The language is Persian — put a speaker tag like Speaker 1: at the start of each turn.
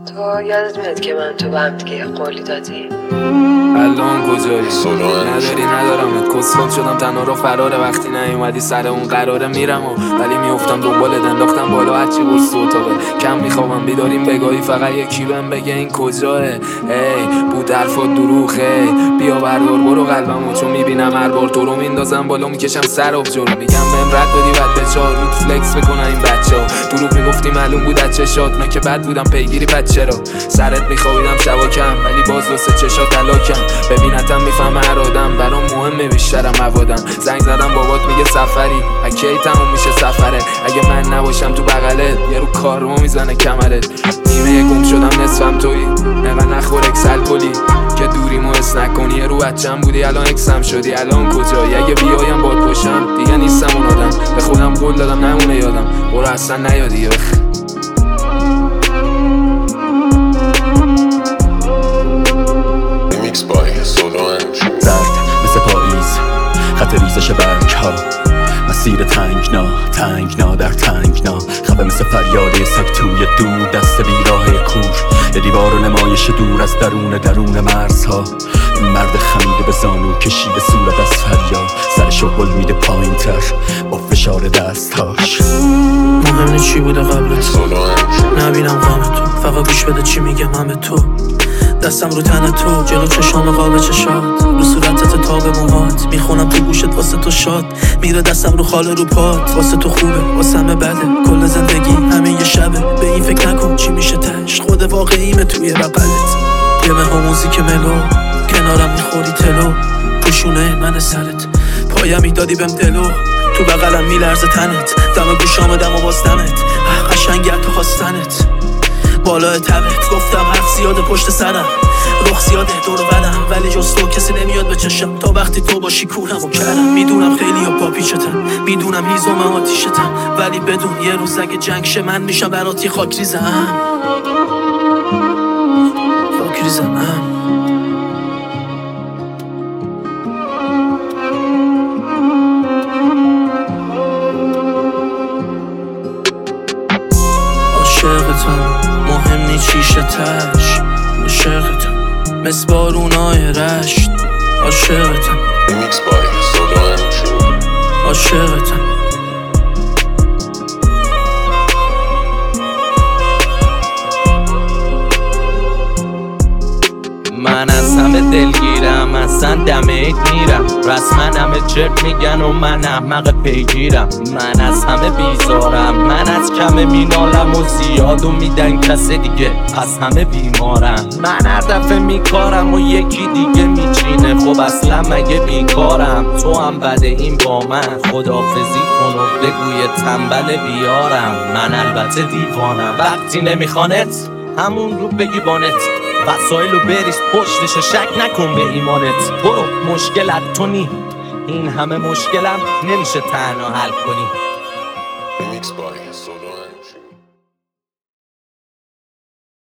Speaker 1: تو یادت میاد که من تو به هم دیگه قولی دادیم؟
Speaker 2: الان کجایی؟ نداری ندارمت، کسخود شدم تنها رو فراره. وقتی نیومدی سر اون قراره میرم ولی میافتم دنبالت، انداختم بالا هرچی برس تو اتاقه. کم میخوابم بیداریم بگاهی، فقط یکی بهم بگه این کجاه. ای بود حرفات دروغه، بیا بردار برو قلبمو، چون میبینم هر بار تو رو میندازم بالا میکشم سر آبجو. میگم بهم رد دادی بعد به چهار رود فلکس بکنن این بچه‌ها. دروغ میگفتی معلوم بود از چشات، من که بد بودم پیگیری بچه را. سرت میخوابیدم شبا کم ولی باز واسه چشات طلاکم. ببینتم میفهمه هر آدم برام مهمه بیشترم موادم. زنگ زدم بابات میگه سفری، اکی تموم میشه سفره. اگه من نباشم تو بغلت یه رو کارمو میزنه کمرت. نیمه گم شدم نصفم تویی، نقا نخور اکسل کلی که دوریمو حس نکنی. یه رو بچم بودی الان اکسم شدی، الان کجایی؟ اگه بیایم باد باشم دیگه نیستم اون آدم. به خودم قول دادم نمونه یادم، برو اصلا نیادی.
Speaker 3: زرد مثل پاییز، خط ریزش برگ ها، مسیر تنگنا در تنگنا. خفه مثل فریاد سگ توی دور، دست بیراه کور. یه دیوار و نمایش دور از درون مرزها. این مرد خمیده به زانو کشیده صورت از فریاد، سرشو هل میده پایین تر با فشار دستهاش.
Speaker 4: مهم نیست چی بوده قبلت، نبینم غم تو، فقط گوش بده چی میگم من به تو. دستم رو تن تو، جلو چشام قاب چشات، رو صورتت تا به موهات. میخونم تو گوشت واسه تو شاد، میره دستم رو خاله رو پات. واسه تو خوبه واسه همه بده، کل زندگی همه یه شبه. به این فکر نکن چی میشه تش، خود واقعیمه توی بغلت. یه مه موزیک ملو، کنارم میخوری تلو. پوشونه من سرت، پایم میدادی بهم دلو. تو بغلم میلرزه تنت، دم گوشام دم و باز دمت. قشنگه تو خواستنت بالای تبت. گفتم حرف زیاده پشت سرم، رخ زیاده دور و برم، ولی جز تو کسی نمیاد به چشم. تا وقتی تو باشی کورم و کرم. میدونم خیلی ها پاپیچتم، میدونم هیزم آتیشتم، ولی بدون یه روز اگه جنگ شه من میشم براتی خاک ریزم. خاک ریزم. عاشقتم مهم نی چیشه تش، عاشقتم مثل بارونای رشت. عاشقتم عاشقتم.
Speaker 5: من از همه دلگیرم، اصلا دم عید میرم. رسما همه چرت میگن و من احمق پیگیرم. من از همه بیزارم، من از کم مینالم و زیادو میدن کس دیگه، از همه بیمارم. من هر دفعه میکارم و یکی دیگه میچینه. خب اصلا مگه بیکارم؟ تو هم بده این با من، خداحافظی کن و بگوی تنبل بیارم. من البته دیوانم، وقتی نمیخوانت همون رو بگی بانت. وسایلو بریز پشتشو، شک نکن به ایمانت. برو مشکلت تو نی، این همه مشکلم نمیشه تنها حل کنی.